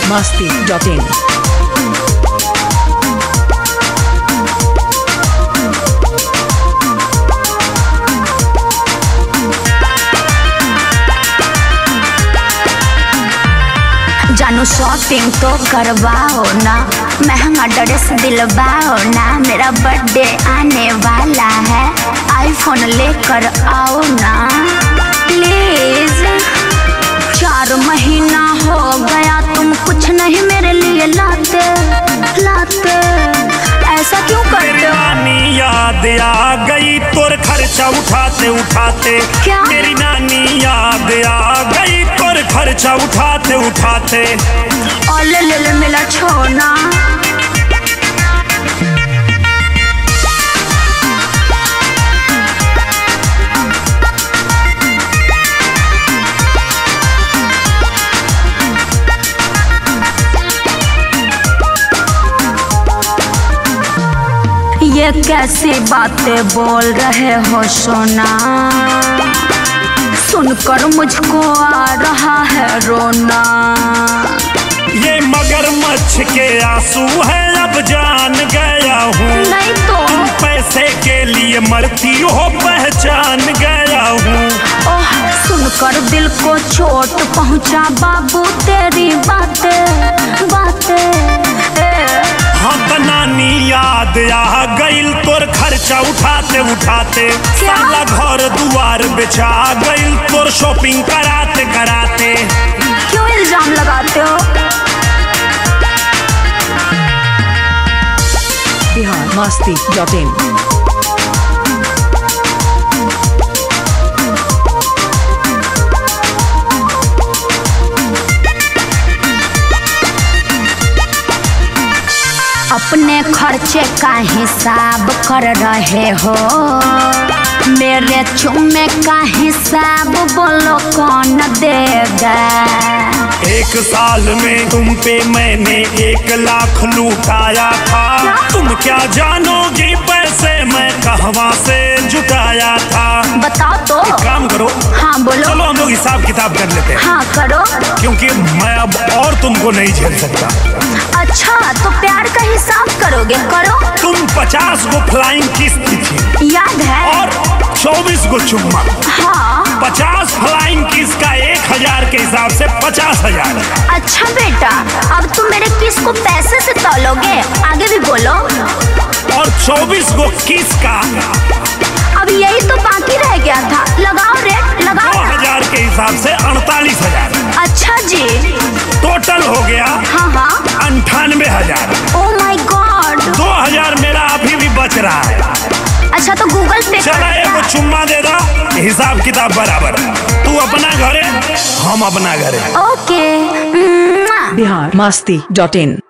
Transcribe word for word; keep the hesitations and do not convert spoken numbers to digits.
masti dot in. जानू shopping तो करवाओ ना, महंगा ड्रेस दिलवाओ ना। मेरा बर्थडे आने वाला है, आईफोन लेकर आओ ना प्लीज। चार महीना हो गया तुम कुछ नहीं मेरे लिए लाते लाते, ऐसा क्यों करते हो? नानी याद आ गई तोर खर्चा उठाते उठाते। क्या? मेरी नानी याद आ गई तोर खर्चा उठाते उठाते। और ले ले ले मिला छोना। ये कैसी बातें बोल रहे हो सोना, सुनकर मुझको आ रहा है रोना। ये मगरमच्छ के आंसू है अब जान गया हूँ। नहीं तो तुम पैसे के लिए मरती हो पहचान गया हूँ। ओह सुनकर दिल को चोट पहुँचा बाबू तेरी बातें बातें। हाँ नानी याद आ गईल तोर खर्चा उठाते उठाते। साला घर दुआर बेचा गईल तोर शॉपिंग कराते कराते। क्यों इल्जाम लगाते हो? Bihar masti dot in. अपने खर्चे का हिसाब कर रहे हो, मेरे चुम्मे का हिसाब बोलो कौन देगा? एक साल में तुम पे मैंने एक लाख लुटाया था। तुम क्या जानोगी पैसे मैं कहवा से जुटाया था। बताओ तो। एक काम करो, हाँ बोलो। चलो हम लोग हिसाब किताब कर लेते हैं। हाँ करो। क्योंकि मैं अब और तुमको नहीं झेल सकता। अच्छा तो प्यार का हिसाब करोगे? करो। तुम पचास गो फ्लाइंग किस्त थी याद है? और चौबीस गो चुम्मा। हाँ पचास फ्लाइंग किस का एक हजार के हिसाब से पचास हजार। अच्छा बेटा अब तुम मेरे किस को पैसे से तौलोगे? आगे भी बोलो। और चौबीस गो किस का अब यही तो बाकी रह गया था, लगाओ रेट लगाओ। दो हजार के हिसाब से अड़तालीस हजार। अच्छा जी टोटल हो गया हाँ हाँ अंठानवे हजार। Oh my God. दो हजार मेरा अभी भी बच रहा है। अच्छा तो गूगल पे चला एगो चुम्मा दे दा, हिसाब किताब बराबर। तू अपना घरे हम अपना घरे। ओके। Bihar masti dot in.